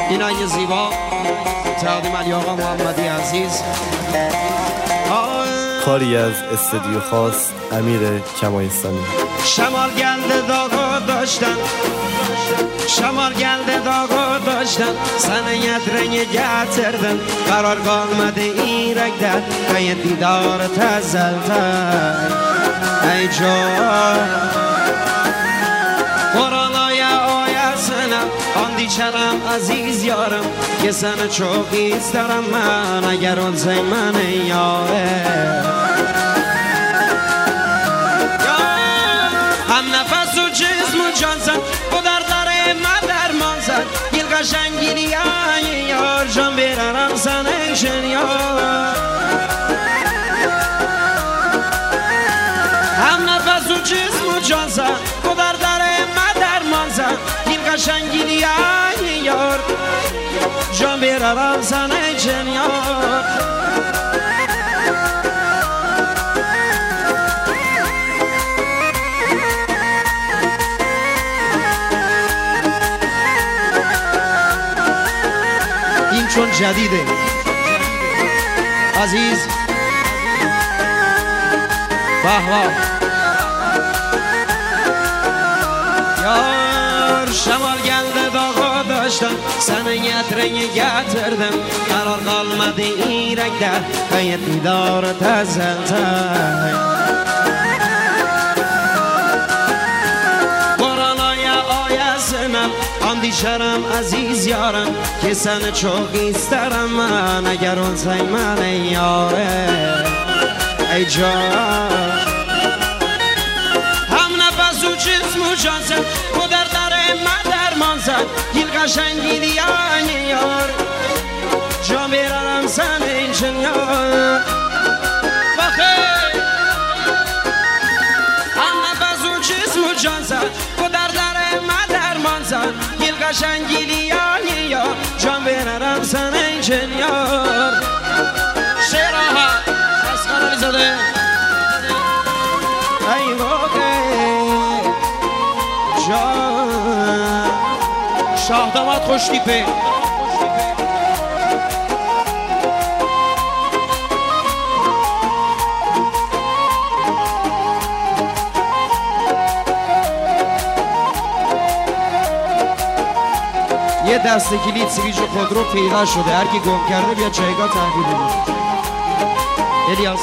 این آیه زیبا تقدیم علی آقا محمدی عزیز. کاری از استودیو خاص امیر کمایستانی. شمال گلد داغو داشتن، شمال گلد داغو داشتن، سنیت رنگ گتردن، قرار قالمده ایرک در که دیدار تزلتن. ای جان قرآنای آیه سنم آن دیچرم عزیز یارم که سن چوکیست دارم من اگر اون زی من یاره هم نفس و جسم و جان زن و در داره من درمان زن گیل قشنگیری یار جان بیرنم سنشن یار هم نفس و جسم و جان زن و در داره من درمان زن گیل قشنگیری یار جان بیرنم سنشن یار چون جدیده عزیز بهوا یار شمال گلد داغا داشتم سنیت رنگ گتردم قرار قالمده ایرک در که دیدار تزلتن آن دیشرم عزیز یارم که سن چوکیست دارم من اگر اون زی من یاره ای جان هم نفس و جسم و جان زن و در داره من درمان زن گیل قشنگی دیانی یار جان بیرنم سن اینشن یار هم نفس و جسم و جان زن و در داره من درمان زن گیل قشنگی دیانی یار جان بیرنم سن اینشن یار شعر آها اسخان علی زاده ای واقع جان شاه داماد خوشتیپه یه دست کلید سویچ خودرو پیدا شده هر کی گم کرده بیا جایگاه تحویل بده الیاس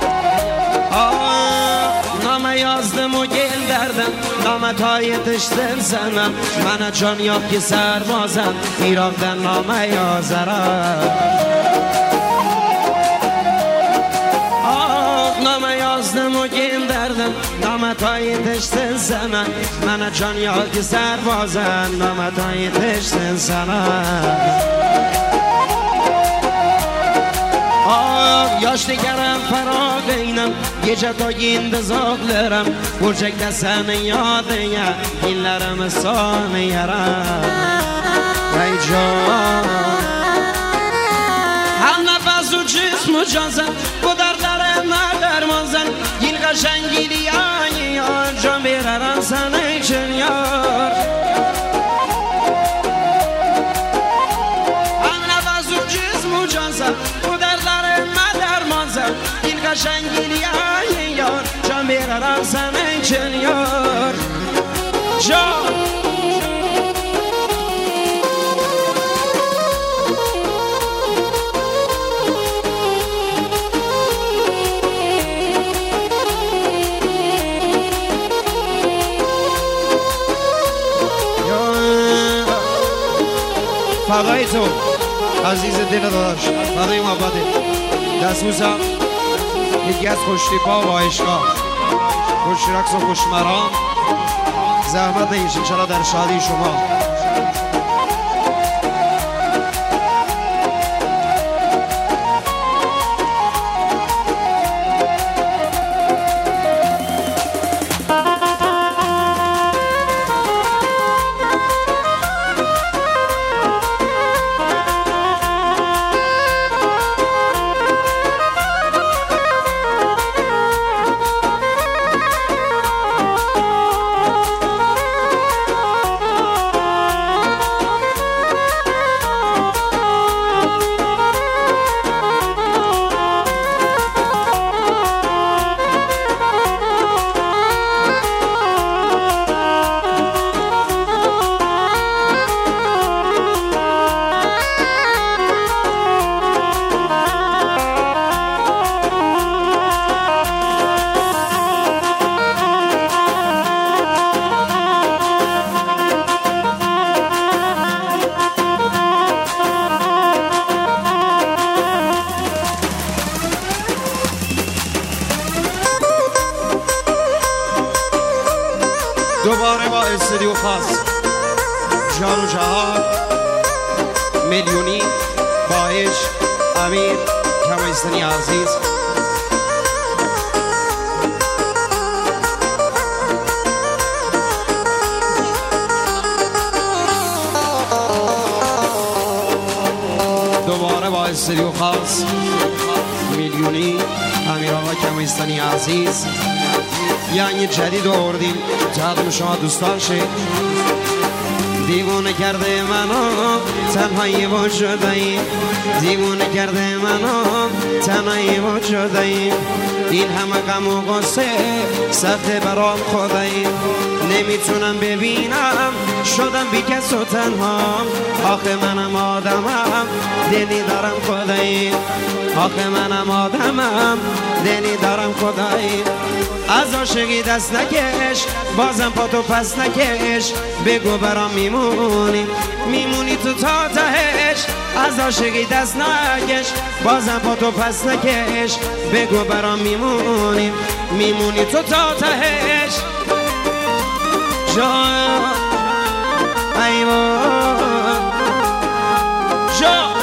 نام یازدم و گل دردم نام تایتش دل زنم من جان یاد که سربازم میراندن نام یازرم نام یازدم و گل دردم نام تایتش دل زنم من جان یاد که سربازم نام تایتش دل زنم yaş digerim feraglıyım gece doyunda zoglarım vuracak da senin yadına dillerimi son yaram ey can hem nefes u cism u cansın bu dertlerime dermansın gil kaşengili yani yar can veririm senin için yar hem nefes u cism u cansın این قشنگی یار جان بیرارم سمن چن یار جان فدای تو عزیز دل داداش فدای محبته دستبوسم یکی از خوشتیپا و عشقا خوش رقص و خوشمران زحمت نیش انشالله در شادی شما استودیو خاص جان و جهان میلیونی باهش امیر کمایستانی عزیز دوباره با استودیو خاص میلیونی امیر آقا کمایستانی عزیز یعنی جدید آوردیم تقدیم شما دوستان شه دیوونه کرده منو تنهایی با شدهیم دیوونه کرده منو تنهایی با شدهیم این همه غم و غصه سخته برام خداییم نمیتونم ببینم شدم بی کس و تنهام آخه منم آدمم دلی دارم خداییم آخه منم آدمم دلی دارم خداییم از عاشقی دست نکش بازم پاتو پس نکش بگو برام میمونی تو تا تهش از عاشقی دست نکش بازم پاتو پس نکش بگو برام میمونی تو تا تهش جا ایوان جا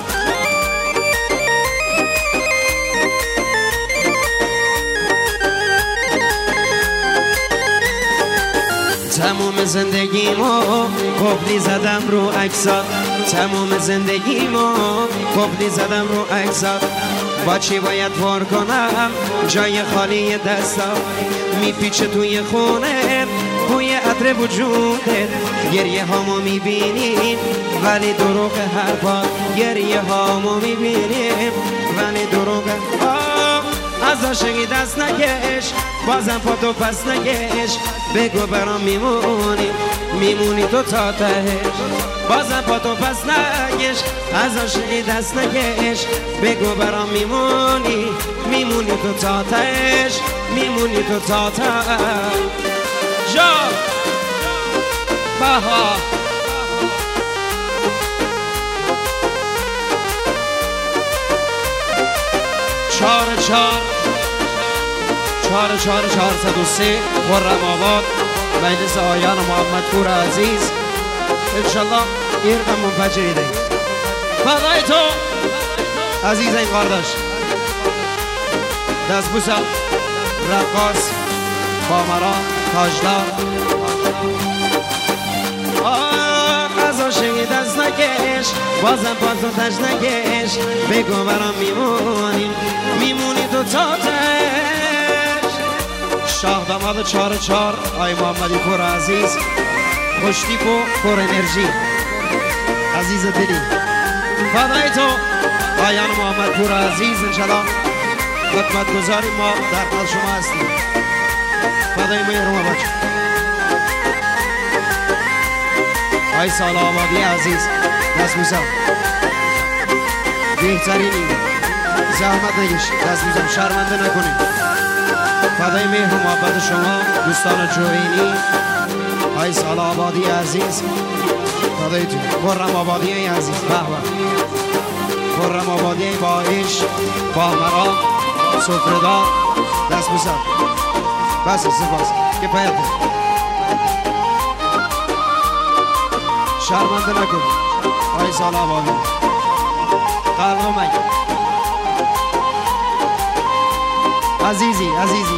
تمام زندگیمو قفلی زدم رو عکسات تمام زندگیمو قفلی زدم رو عکسات با چی باید پر کنم جای خالی دستا میپیچه توی خونه بوی عطر وجودت گریه هامو میبینیم ولی دروغ حرفات گریه هامو میبینیم ولی دروغ از عاشقی دست نکش بازم پاتو پس نکش بگو برام میمونی تو تا تهش بازم پاتو پس نکش از عاشقی دست نکش بگو برام میمونی تو تا تهش میمونی تو تا تهش جا بها چهار 403 خرم آباد مجلس آیان محمد پور عزیز انشالله این رقم منفجری دهید فضای تو عزیز این قارداش دست بوسا رقاص بامران تاجدار از عاشقی دست نکش بازم پاتو تش نکش بگو برام میمونی تو تا تش شاه داماد 4 آی محمدی پور عزیز خوشتیپ و پر انرژی عزیز دلی فدای تو آیان محمد پور عزیز انشالله خدمت گذاری ما در خدمت شما هستیم فدای مهرما بچه آی سال آبادی عزیز دست بوسم بهترینی زحمت نگیش دست بوسم شرمنده نکنید فدای مهر و محبت شما دوستان جوینی آی سال آبادی عزیز فدای تو خرم آبادی عزیز خرم آبادی با عشق با مرام سفردار دست بوسم بس سپاس کفایت شرمنده نکن آی سال آبادی قلب من عزیزی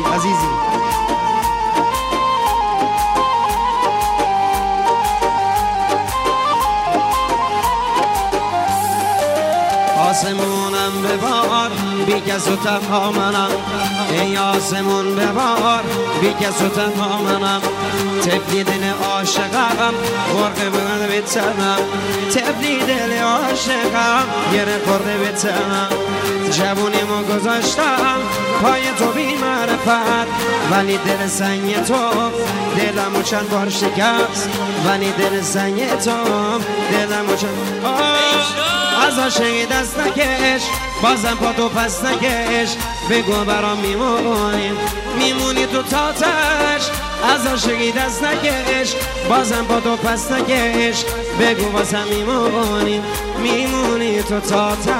آسمونم ببار بی کس و تنها منم ای آسمون ببار بی کس و تنها منم تبلی دل عاشقم غرق بگرده به تنم تبلی دل عاشقم گره خورده به تنم جوونیمو گذاشتم پای تو بی معرفت ولی دل سنگ تو دلمو چند بار شکست ولی دل سنگ تو دلمو چند از عاشقی دست نکش بازم پاتو پس نکش بگو برام میمونی تو تا تش از عاشقی دست نکش بازم پاتو پس نکش بگو بازم میمونی تو تا تش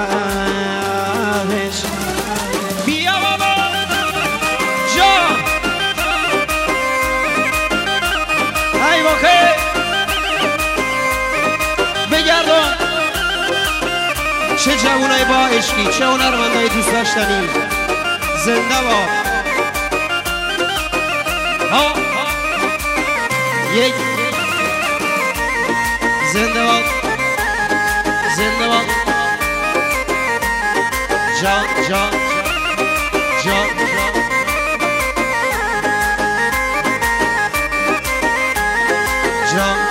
بیا بابا جا مردم، چه جوانای با عشقی، چه هنرمندای دوست داشتنی. زنده باد. یک زنده باد، زنده باد. جان جان جان جان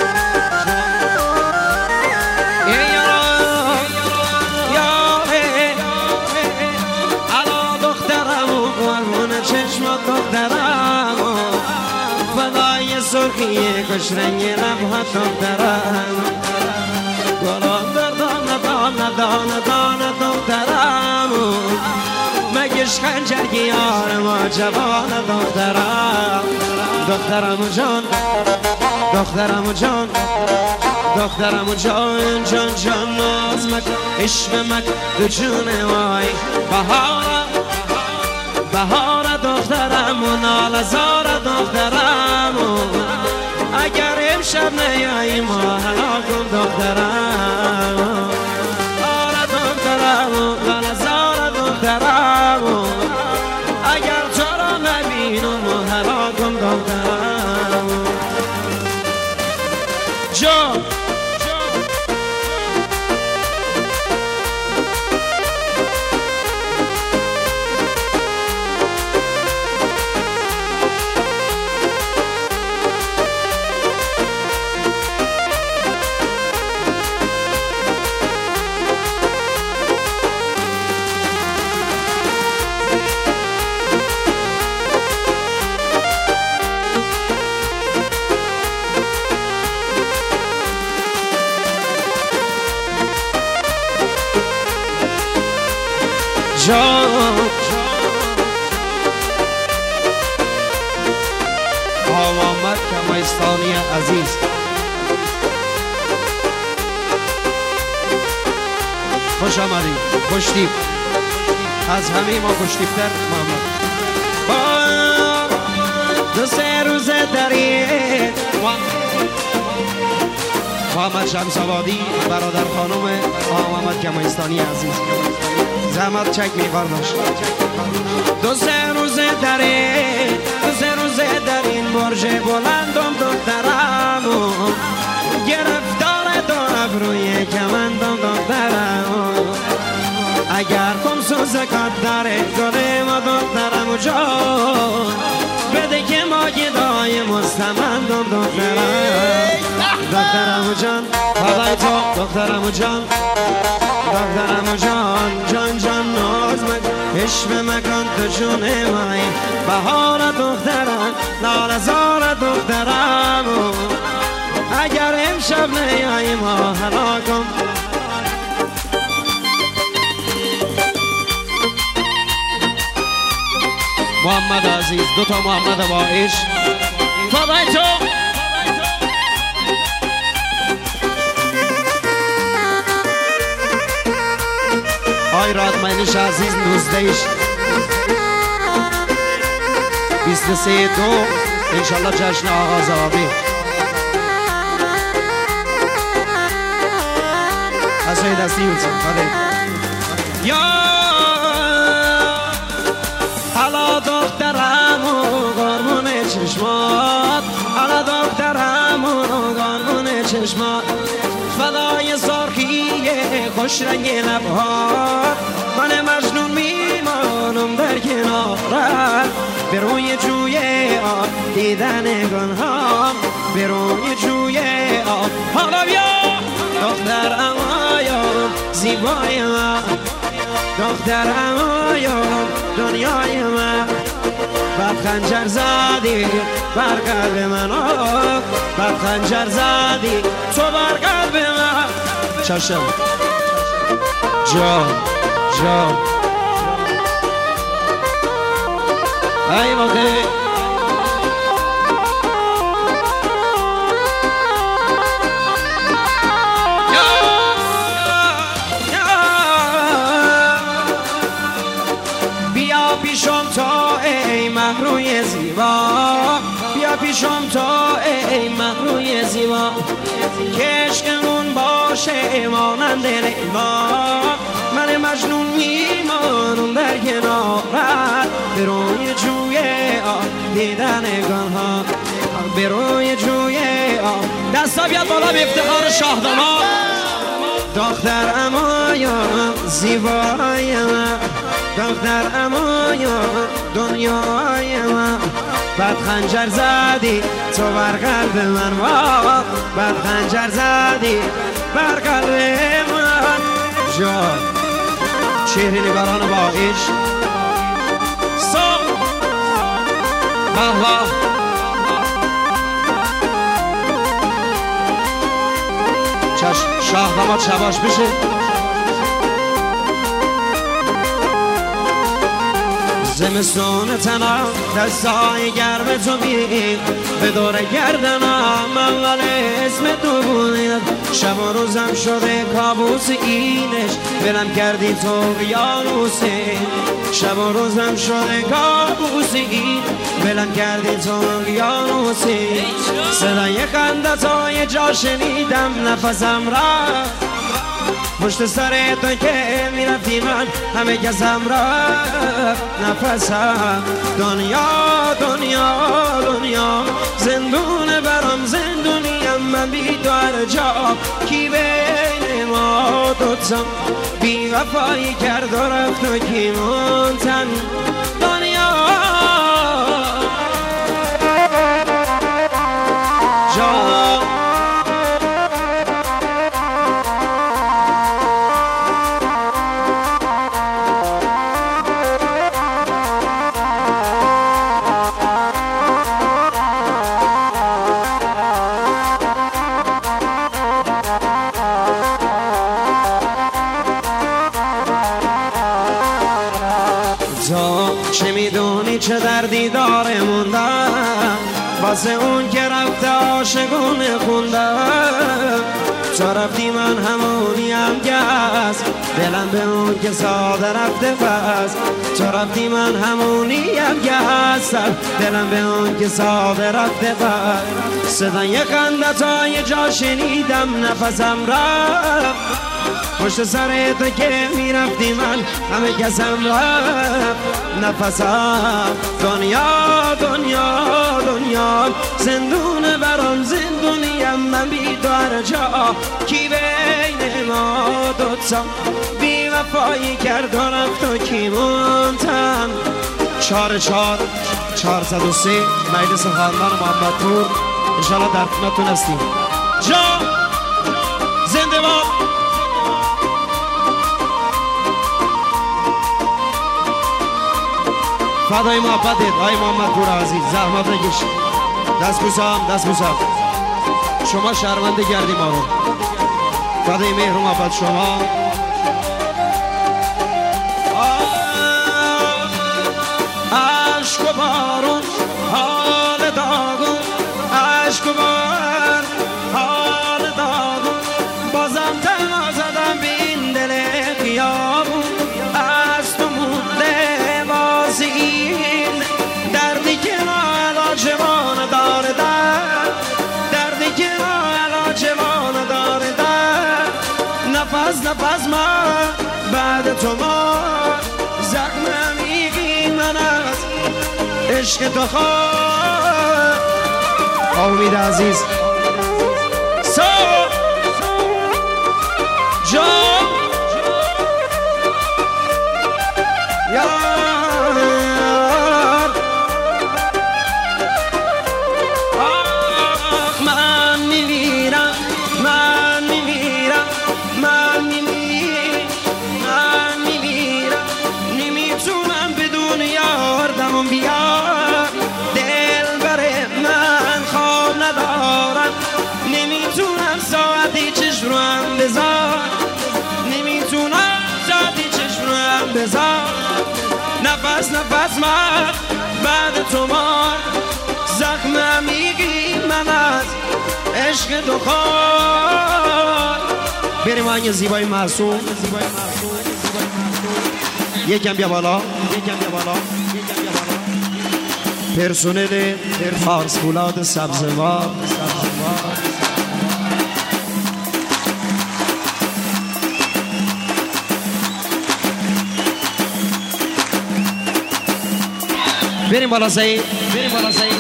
سرخی کش رنگ لبها دخترم، گلاب در دانه دانه دانه دانه دخترم، مگش خنجر گیار ما جوان دخترم. دخترم جان، دخترم جان، دخترم جان جان جان ناز مکن، عشق مکن دو جون وای. بهارم بهار دخترم و نالزار دخترم، اگر امشب نیایی ما هلاکم دخترم. آره دخترم و نالزار دخترم، اگر تو را نبینم و هلاکم دخترم. جان آمد کمایستانی عزیز، خوش آمدید، خوشتیب از همه ما، خوشتیبتر محمد. دو سه روز داری محمد شمس‌آبادی، برادر خانم محمد کمایستانی عزیز، زحمت چک می‌خواد باش. دو سه روز داری، دو سه روز در این برج بلندم دخترم، گرفتار دو ابروی کمندم دخترم، اگر کم سوزکات داره گلیم دخترم جان، بده که ما گدای مستمندم دخترم. دخترم جان بالای تو، دخترم جان، دخترم جان جان جان ناز مکن، عشق مکن تو جون مای. بهار دخترم نالزار دخترم، اگر امشب نیایی ما هلاکم. محمد عزیز، دوتا محمد با عشق، فدای تو. آی رادمینش عزیز، 19 23/2 انشالله جشن آغاز آبی. از روی دستی بودیم یا حالا دخترم و قربون چشمات، حالا دخترم و قربون چشمات، فدای سرخی خوش رنگ لبهات، من مجنون میمانم در کنارت، به روی جوی آب دیدن گنهام، به روی جوی آب. حالا بیا دخترم آیام زیبای من، دخترم آیام دنیای من، بعد خنجر زدی بر قلب من، بعد خنجر زدی تو بر قلب من. چشم جان جان ای موقع بیا پیشم تا ای مهروی زیبا، بیا پیشم تا ای مهروی زیبا، که عشقمون با باشه مانند لیلا من مجنون میمانم در کنارت به روی جوی دیدن گانها به روی جوی دستا بیاد بالا به افتخار شاه داماد دختر امایم زیبایم دختر امایم دنیایم بعد خنجر زدی تو بر قلب من بعد خنجر زدی بر قلب من جان چهره نگاران با عشق بابا شاه داماد شباش بشه زمستون تنم دستای گرم تو می به دور گردنم اول اسم تو بود شب و روزم شده کابوس اینش بلم کردی تو قیانوسه شب و روزم شده کابوس این بلم کردی تو قیانوسه صدای خندتای جا شنیدم نفسم رفت پشت سر تو که میرفتی من همه کسم رفت نفسم دنیا دنیا دنیا زندون برام زندونیم من بی تو هر جا کی بین ما دوتا بی وفایی کرد و رفت و کی مونتن دنیا جا چه میدونی چه دردی داره موندم واسه اون که رفته عاشقونه خوندم تو رفتی من همونیم گس دلم به اون که ساده رفته پس تو رفتی من همونیم گس دلم به اون که ساده رفته پس صدای خندتای جا شنیدم نفسم رفت پشت سر تو که میرفتی من همه کسم رفت نفسم دنیا دنیا دنیا زندون برام زندونیم من بی تو هر جا کی بین ما دوتا بی وفایی کرد و رفت و کی مونتم 443 مجلس خاندان محمدپور انشالله در خدمتتون هستیم جا زنده باد فدای محبتت آی محمدپور عزیز زحمت نکش دست بوسم شما شرمنده کردی ما رو فدای مهر و محبت شما عشق و بارون حال داغون عشق و بارون حال داغون بازم تنها زدم به این دل خیابون از تو مونده باز این دردی که علاجوان داره دردی که علاجوان داره نفس من بعد تو ما زخم عمیقی من از عشق تو خواه امید عزیز جان یار من میمیرم نمیتونم بدون یار دمون بیار دل بره من خواب ندارم نمیتونم ساعتی چشم رو هم بذار نمیتونم ساعتی چشم رو هم بذار نفس من بعد تو مار زخم عمیقی من از عشق تو خواه بریم آهنگ زیبای معصوم یکم بیا بالا پرسونل فارس فولاد سبزوار بریم بالا سعید بریم بالا سعید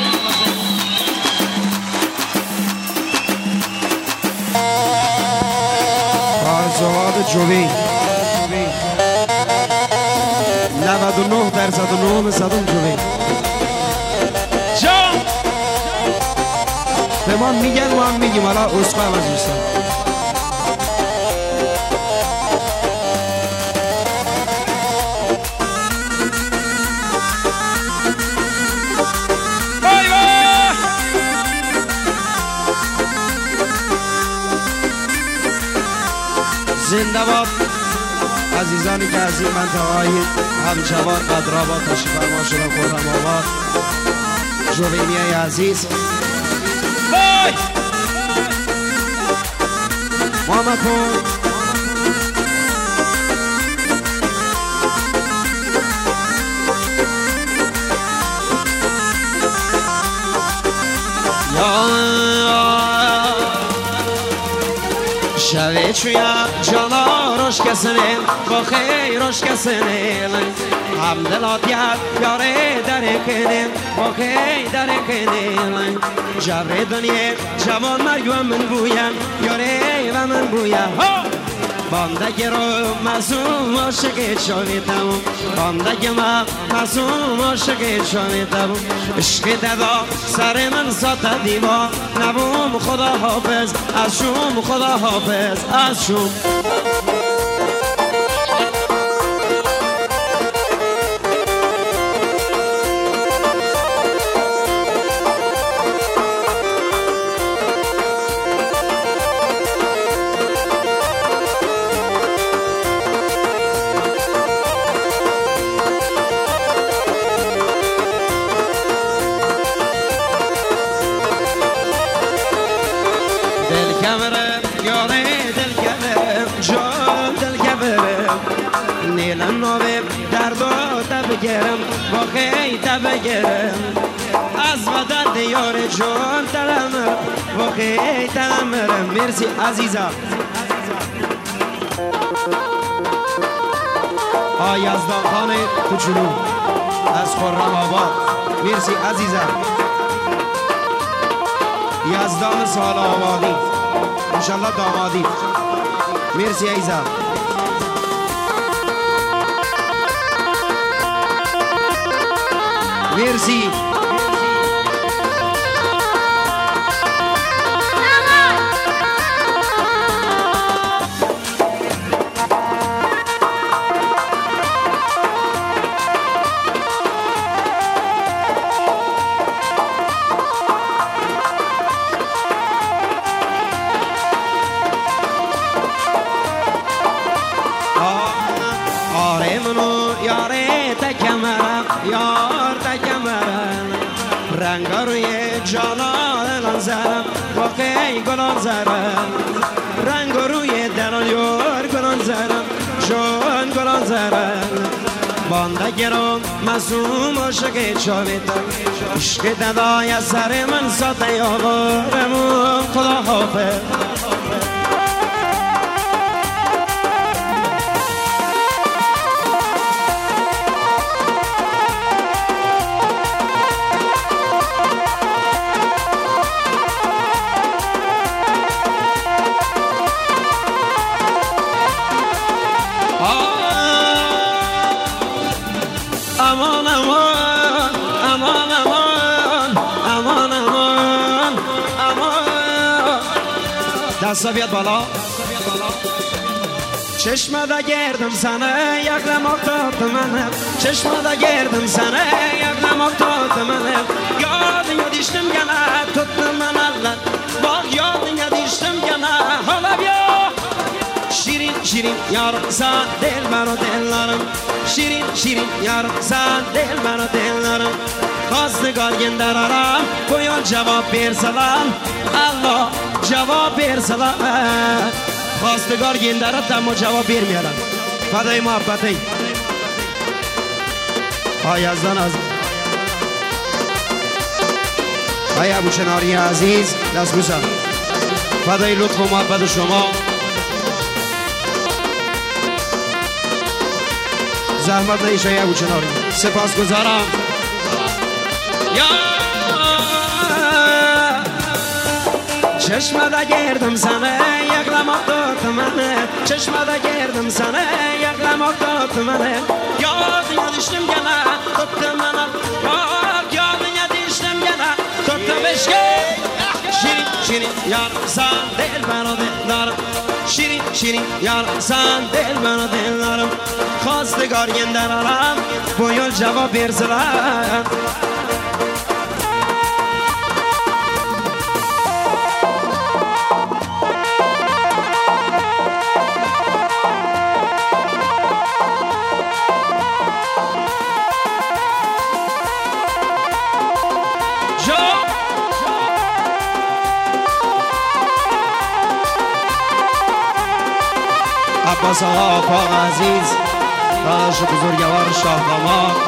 آرزوات جوی 99% صدم جوی جان به ما میگن ما هم میگیم حالا اسخواه از دوستان زنده باد عزیزانی که از این منطقه‌های همچوان قدرآباد تشریف فرما شدن خرم آباد جوینی عزیز محمد پور شوی چویا جانا روش کسنه با خیر روش کسنه همدلات یاره داره کنه با خیر داره کنه جبر دنیا جوان مرگ و من بویم یاره و من بویم باندگی رو مزوم عاشق شویدم باندگی ما مزوم عاشق شویدم عشق ددا سر من سات دیوا نبوم خدا حافظ از شوم خدا حافظ از شوم نیلم نوه درد و بگیرم واقعی بگیرم از و درد یار جان دلم واقعی دلم مرسی عزیزم یزدان خان کوچولو از خرم آباد مرسی عزیزم یزدان سال آبادی انشالله دامادی مرسی عزیزم مرسی آره منو یاره تکمرم یار تکمرم رنگا روی جانان زرم واقعی گلان زرم رنگا روی دلان یار گلان زرم جان گلان زرم باندگی رو مزوم عاشق چاویدم عشق ددای سر من ساته یاورم خدا حافظ امان امان امان امان امان امان امان دستا بیاد بالا چشم دا گردم سنه یک نماک داد منم چشم دا گردم سنه یک نماک داد منم یاد یادیشتم گنه تطم من اللت باق یاد یادیشتم گنه حالا بیا شیرین شیرین یار سان دل منو دلارم شیرین شیرین یار سان دل منو دلارم خواستگار گندرارم کویان جواب برسلام الله جواب برسلام خواستگار گندرات اما جواب بر میارم فدای محبتی یزدان از ابو چناری عزیز دست بوسم فدای لطف و محبت شما زحمت نیشه ابو چناری سپاس گذارم چشمده گردم سنه یک لماق داد منه چشمده گردم سنه یک لماق داد منه یاد یادشتم گنه توت منه یاد یادشتم گنه توت بشکه شیرین شیرین یار سان دل بنا دل دارم شیرین شیرین یار سان دل بنا دل دارم خواستگار گندر آرم بویل جواب برزلم عباس آقا پاق عزیز داداش بزرگوار شاه داماد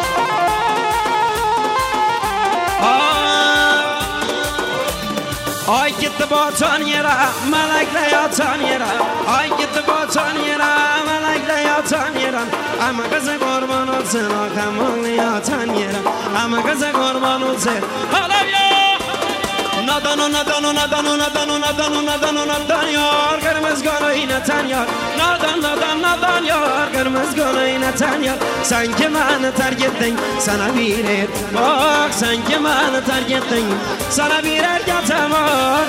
آی گیت باتان یرا ملک لیاتان یرا آی گیت باتان یرا ملک لیاتان یرا اما کز قربان حسین آقا لیاتان یرا اما کز قربان حسین حالا بیا نادانو نادانو نادانو نادانو نادانو نادانو نادان یار قرمزگانایی نتن یار نادان نادان نادان یار قرمزگانایی نتن یار sen ki beni terk ettin sana bir er bak sen ki beni terk ettin sana bir erketim var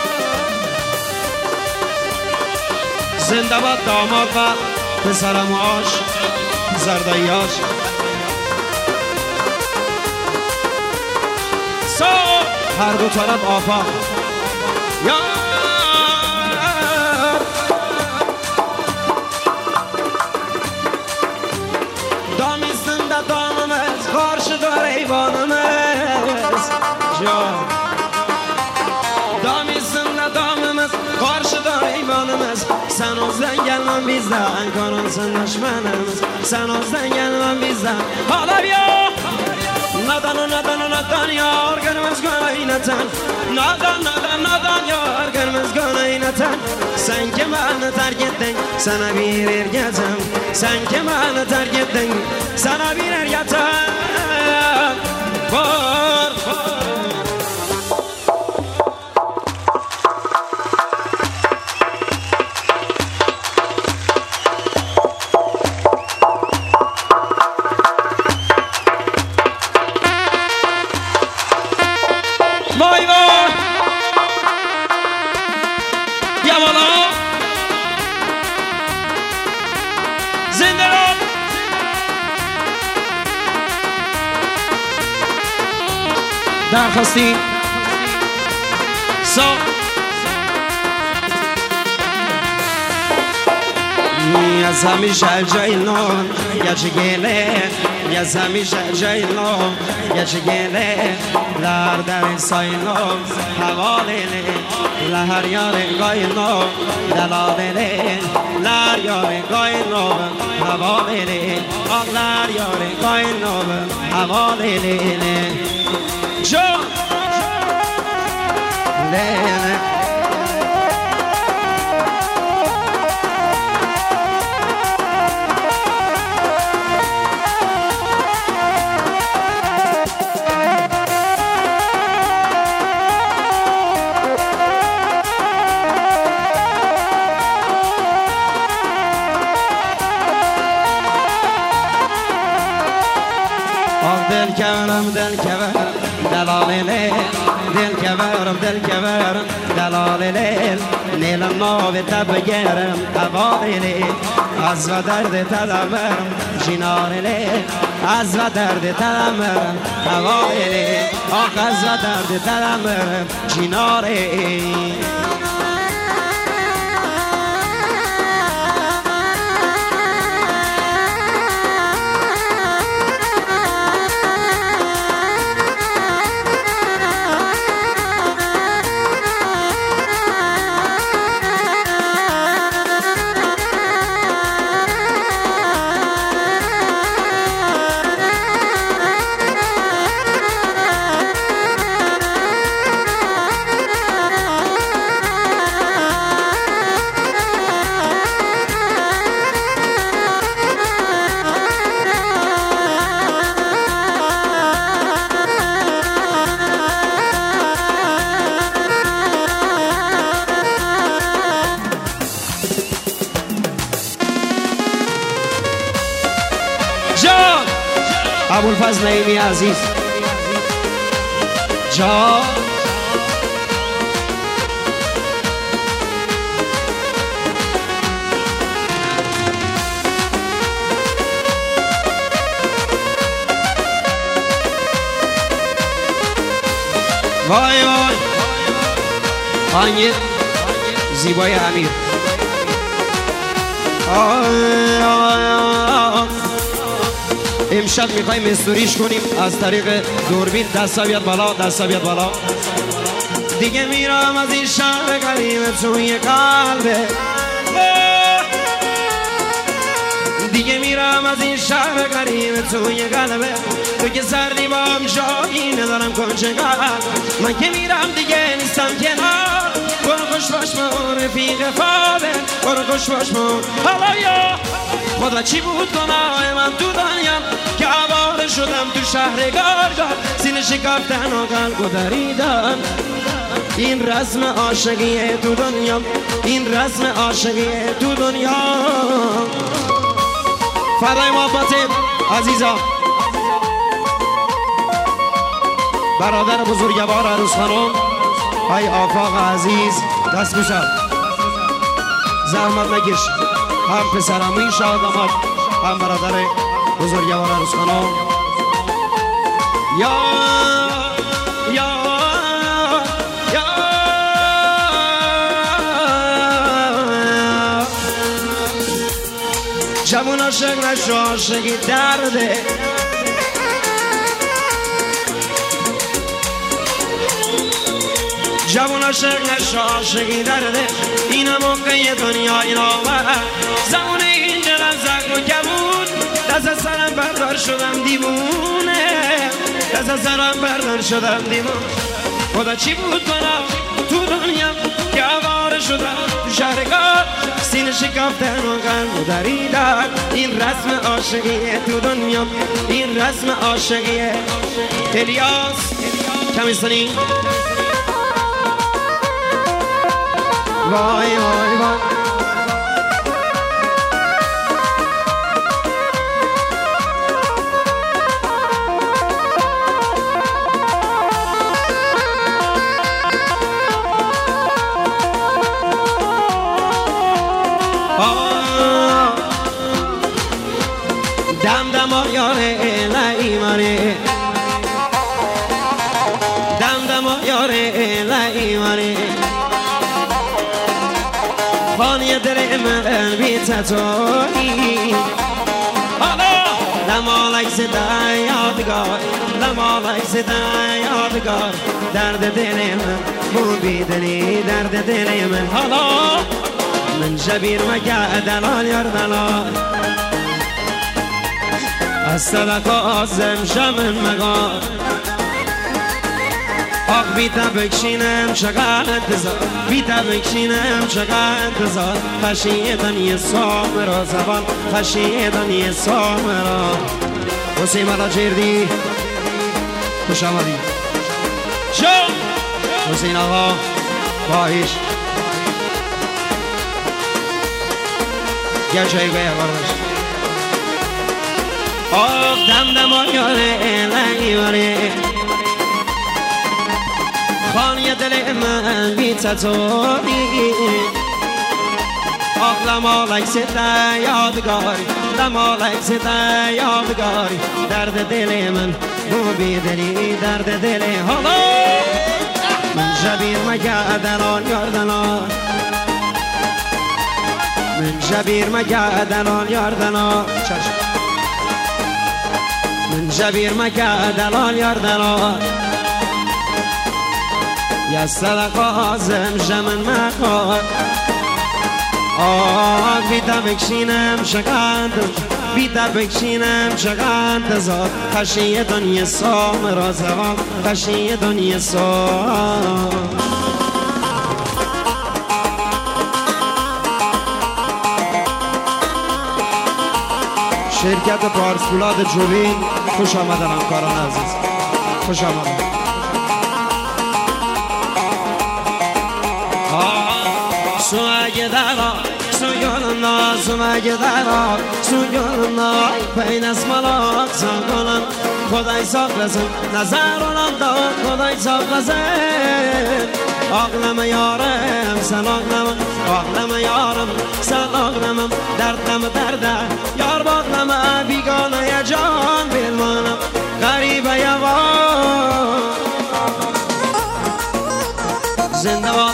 zindabad damat var pısarım aş zardayyaş sağ her bu taraf afak ya dam üstünde damımız karşıda eyvanımız can dam üstünde damımız karşıda eyvanımız sen ozdan gelmem bizden kanunsın düşmanımız sen ozdan gelmem bizden hala ya nadan nadan nadan yar görmez gönlüneten nadan nadan nadan yar görmez gönlüneten sen ki beni terk ettin sana bir ergetem sen ki beni terk ettin sana bir ergetem var vay vay yavala zinderan درخواستی سا از همیشه جای نام گچه گله از همیشه جای نام گچه گله لر در ساینام حواله لهر یار گای نام دلاله لر یار گای نام حواله آق لر یار گای نام حواله جو لیله دل کبرم دل کبرم دلاله دل کبرم دل کبرم دلاله نیلم ناو تب گرم حواله از و درد تلمرم جنانله از و درد تلمرم حواله آخ از و درد تلمرم جنانله ابوالفضل نعیمی عزیز جا وای وای آهنگ زیبای امیر امشب میخوایم استوریش کنیم از طریق دوربین. دستا بیاد بالا، دستا بیاد بالا. دیگه میرم از این شهر غریب توی قلبه، دیگه میرم از این شهر غریب توی قلبه. تو که سردی بام جایی ندارم کنچه قلب. من که میرم دیگه نیستم کنار. برو خوش باش من رفیق فاده، برو خوش باش من. حالا یا خدا چی بود گناه من تو دنیا که آواره شدم تو شهر گارگار. سینه شکافتن و قلب دریدن. این رسم عاشقیه تو دنیا، این رسم عاشقیه تو دنیا. فدای محبت عزیزا برادر بزرگوار عروس خانم های آفاق عزیز، دست بوسم، زحمت نکش. هم پسرم این شاد آمد، هم برادر بزرگوار عروس خانم. یا یا یا جوون عاشق نشو، عاشقی درده. جوون عاشق نشو، عاشقی درده. این موقع دنیا این آمد زمان اینجا زخم و کمون. دست سرم بردار شدم دیوونه، دست سرم بردار شدم دیوونه. خدا چی بود کنم تو دنیا که آواره شدم تو شهرگاه. سینه شکافتن و قلب دریدن. این رسم عاشقیه تو دنیا، این رسم عاشقیه. الیاس کمیستانی وای وای وای دم دم آیاره لعیمانه، دم دم آیاره لعیمانه. خانه دل من بی تطوری لمالک زده یادگار، لمالک زده یادگار. درد دل من بون بیدلی، درد دل من. حالا من جبیر مگه دلال یار دلال. از صدق آزم شمن مگار. آق بیتا بکشینم چقدر انتظار، بیتا بکشینم چقدر انتظار. خشیدن یه سام را زبان، خشیدن یه سام را. حسین ملا جردی خوش آمدی. شو حسین آقا باهیش گل جایی گویه باردش. آق دم دم آیاره لعیواره. خانه دل من بی تطوری آق لمالک زده یادگاری، لمالک زده یادگاری. درد دل من بو بیدلی، درد دل. حالا من جبیر مگه دلال یار دلال، من جبیر مگه دلال یار دلال. من جبیر مگه دلال یار دلال. یا صدق آزم جمن مکار. بیتا بکشینم چقدر، بیتا بکشینم چقدر زاد. خشیدن یه سام را زوان، خشیدن یه سام. شرکت پارسپولاد جوین خوش آمدن همکاران عزیز، خوش آمدن. yolunda suma gider ak Su yolunda peynez malak saklanın Koday saklasın nazar olan da Koday saklasın Ağlama yarım sen ağlama Ağlama yarım sen ağlama Dertleme derde yar bağlama Biganeye can bilmem Garibeye var Zindabat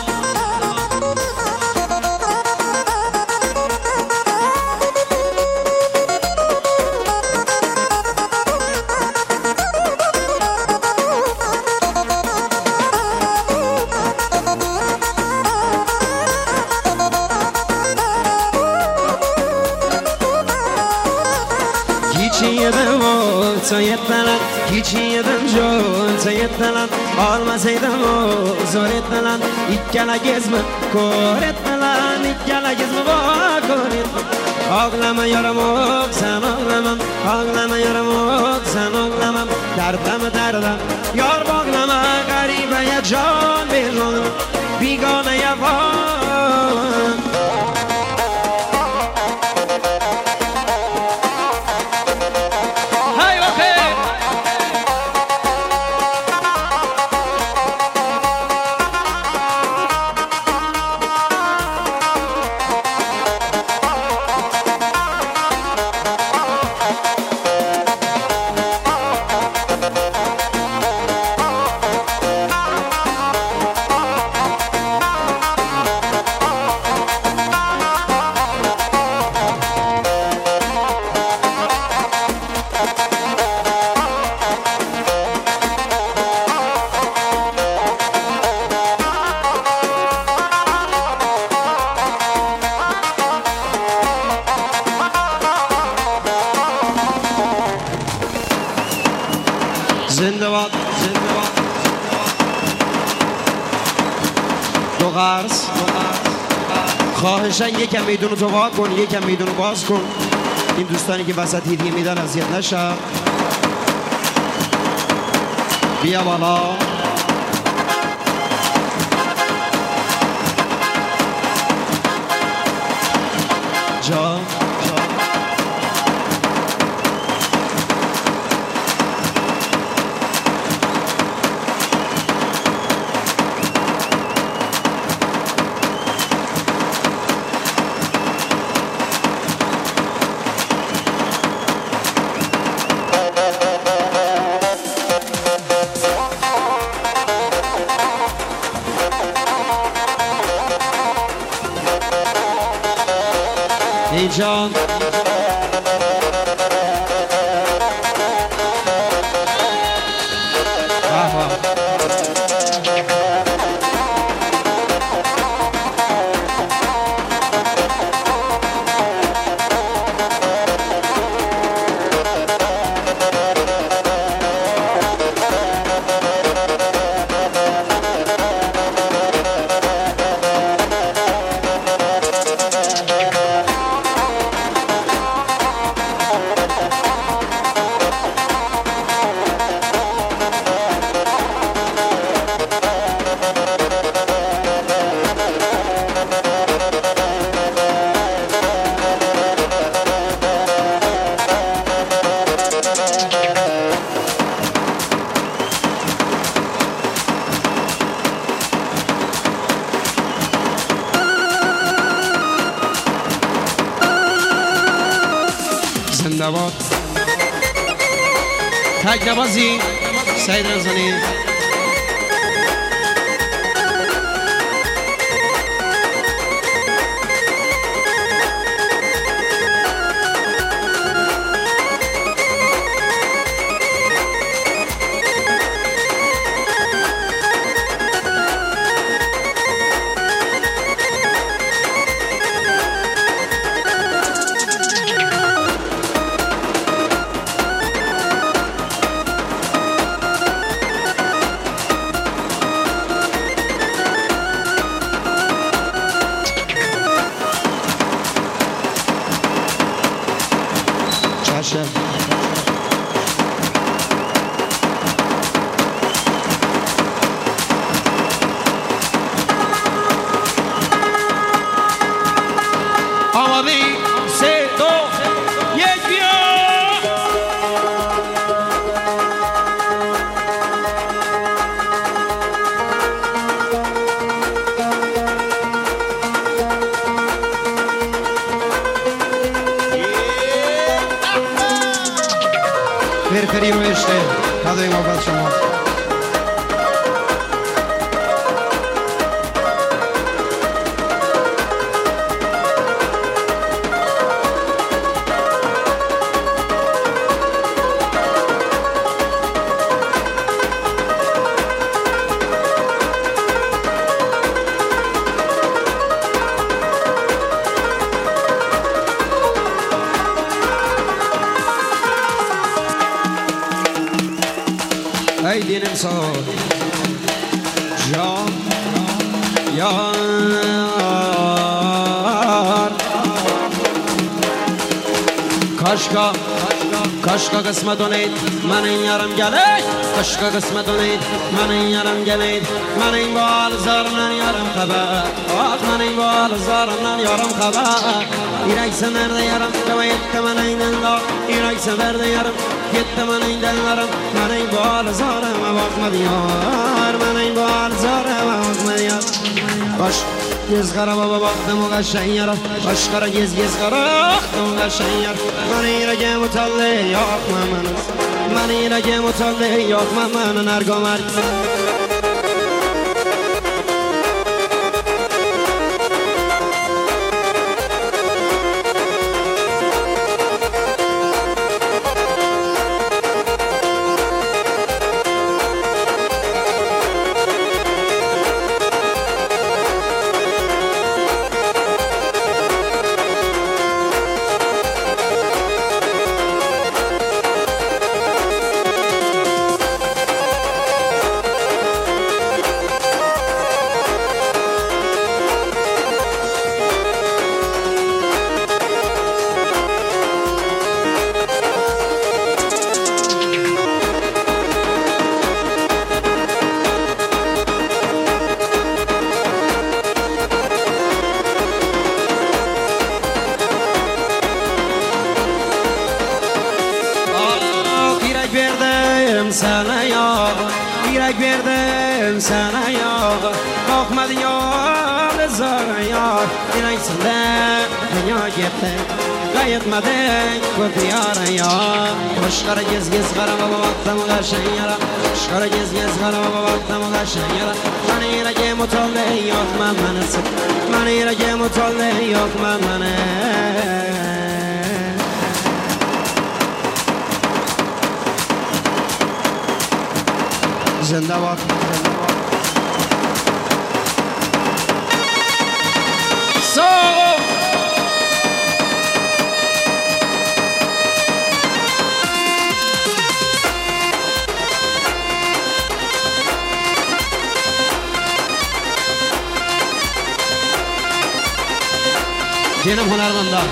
Sayetmeler, hiç yedim jol Sayetmeler, almasaydım o Zor etmeler, ikkala gezme Kor etmeler, ikkala gezme Kor etmeler Ağlama yaramok, sen ağlamam Ağlama yaramok, sen ağlamam Derdeme derdem, yar bağlama Garibeye can bir olur Biganeye var زنده‌باد دو قرص خواهشن یکم میدونو تو وا کن یکم میدونو باز کن این دوستانی که وسط هدیه میدن اذیت نشه بیا بالا جا Heyecan زنده‌باد تک نوازی سعید رمضانی چشم آمادی 3 2 1 بیا فرفری رو اشته تدایی محبت شما ای دین امسال جان یار کاشکا قسمت اونید من این یارم گلید کاشکا قسمت اونید من این یارم گلید من این بال زارم یارم خبر من این بال زارم یارم خبر ایرک سمرده یارم دوید من این دلدار ایرک سمرده یارم گت من این دلدارم من این بال زارم وقت مدیار من این بال زارم وقت مدیار باش گز قرم و باختم و قشن یارم باش قرم گز قرم و قشن یارم من این رگه مطلع یاق من این رگه مطلع یاق من نرگا مرگ sana ya Direk verdim sana ya Bakmadı ya Zara ya Direk sende dünya gitti Gayetmedin bu diyara ya Koşkara gez kara baba baktım kaşın yara Koşkara gez kara baba baktım kaşın yara Mani yirege mutalde yok manmanısı Mani yirege mutalde yok manmanısı زنده باد جنم هنرمندان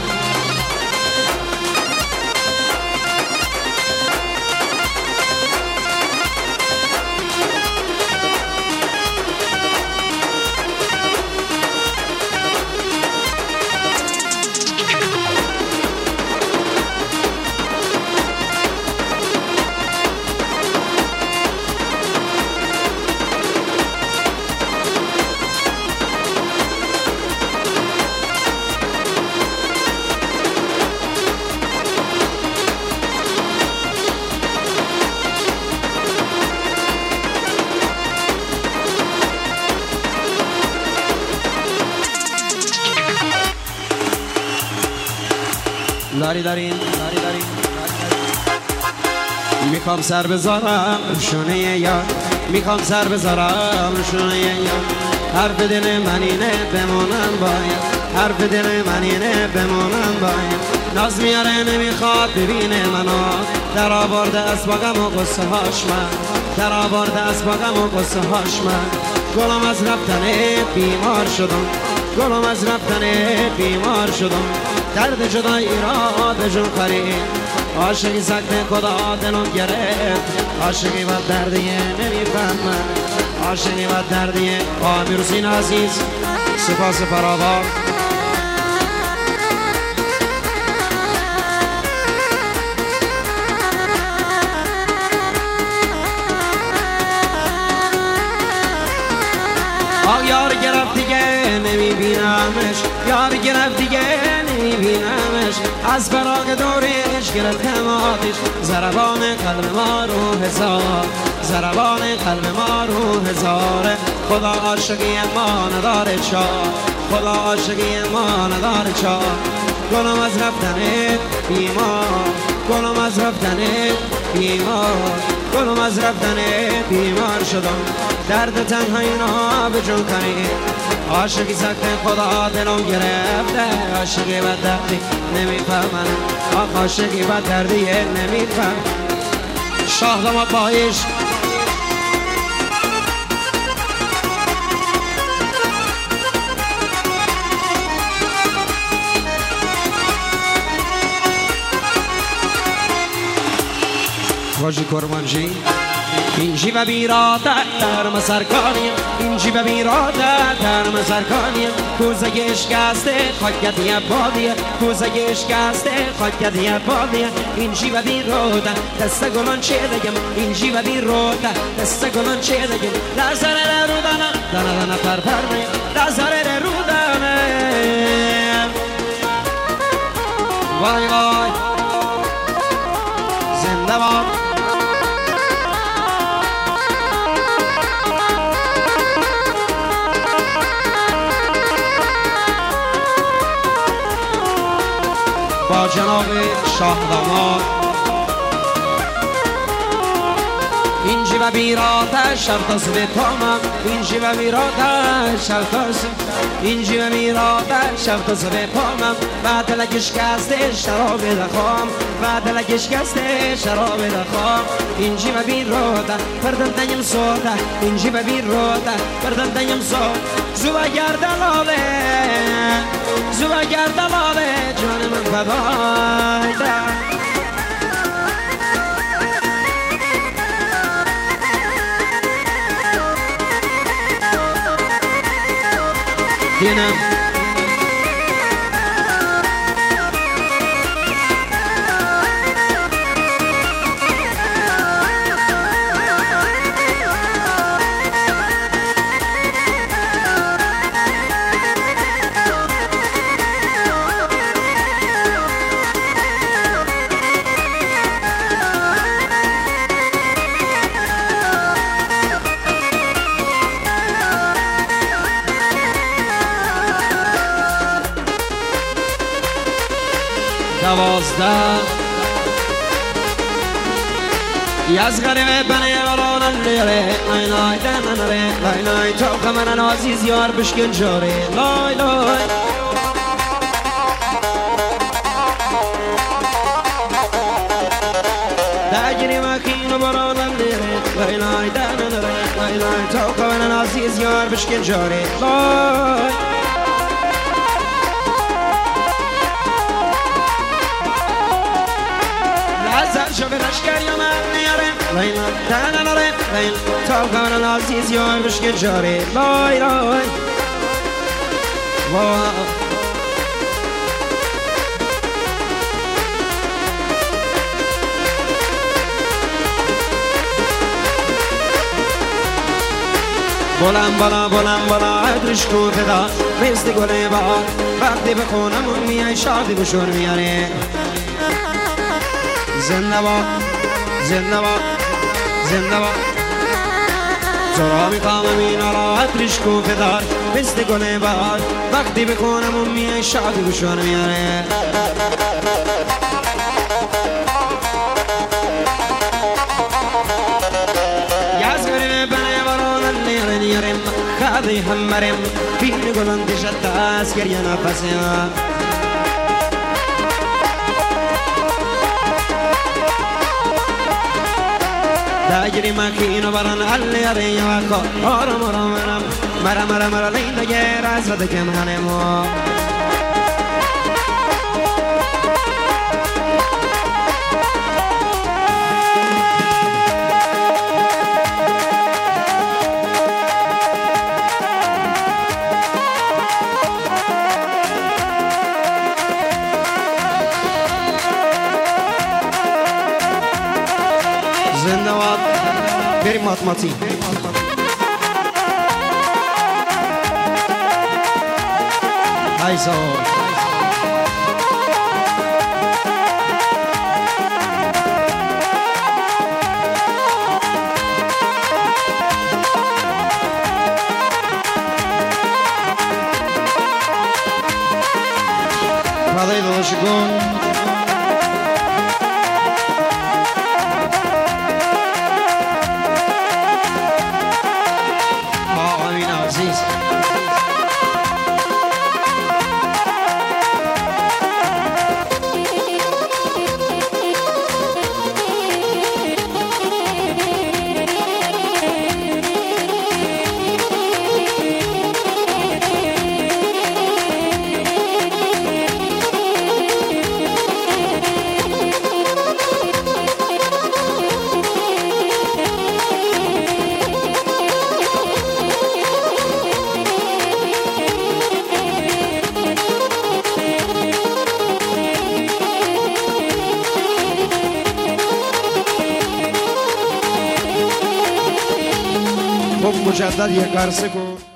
داری دارین میخوام سر بذارم روشونه یار میخوام سر بذارم روشونه یار حرف دل من اینه بمونم باید حرف دل من اینه بمونم باید ناز میاره نمیخواد ببینه منو در آورده از باقم و قصه هاش من در آورده از باقم و قصه هاش من گلم از رفتن بیمار شدم گلم از رفتن بیمار شدم درد جدایی را به جون خرید عاشقی سکت خدا دلم گرفت عاشقی و دردیه نمیفهمم عاشقی و دردیه آمیر حسین عزیز سپاس فراوان رفت دیگه نمیبینمش، از فراق دورش گرفتم آتش. ضربان قلب ما رو هزار، ضربان قلب ما رو هزاره. خدا عاشقی ما نداره چار، خدا عاشقی ما نداره چار. گلم از رفتنت بیمار، گلم از رفتنت بیمار، گلم از رفتنت بیمار شدم. درد تنهایی را به جون کنی، عاشقی سخت خدا دلم گرفته. عاشقی بد دردی نمیفهمن، عاشقی بد دردی نمیفهم. شاهدم پایش واجی کرمانجی اینجی و بیرادت در مسرکانیم، اینجی و بیرادت در مسرکانیم. کوزه شکسته خاکت یبادیه، کوزه شکسته خاکت یبادیه. اینجی و بیرادت دست گلان چه دگم، اینجی و بیرادت دست گلان چه دگم. لازر رودانه دانه دانه پر پر میم، لازر رودانه. وای وای زنده باد با جناب شاه داماد. اینجی و بیراتش شرطاس به پامم، اینجی و بیراتش شرطاس، اینجی و بیراتش شرطاس به پامم. بعد لگش کسته شراب دخام، بعد لگش کسته شراب دخام. اینجی و بیراتش پردن دنیم سوده، اینجی و بیراتش پردن دنیم سوده. زوبا گردلابه، زوبا گردلابه جان من فدایده. دینم دوازده یزغره بنی وران اللیره لای لای دننره لای لای تو خمنن عزیز یار بشکن جاره لای لای. داگری مکین بران اللیره لای لای دننره لای لای تو خمنن عزیز یار بشکن جاره لای. شب لشکر یا من نیارم لیلا تنه نارم لیلا تا خانه عزیز یار بشکن جاره لای لای. بلند بالا بلند بالا عطرش کو فدا مثل گل بهار. وقتی به خونمون میای شادی بشور میاره. زنده باد زنده باد زنده باد. زورا میخوام اینا را عطرش کو فدار مثل گل بهار. وقتی به خونمون میای شادی بشور میاره. یزگره بنه وران اللیره نیرم خادی همرم بین گلان دیشت دست گریه نفسیم. داگری مکینو بران اللیره یواکا آرام آرام مرم مرم مرم مرم لیندگه راز و دکم هنمو. زنده باد بریم ماتماتی. ای سو فدای داداش گل امین عزیز خب مجدد یک عرصه کن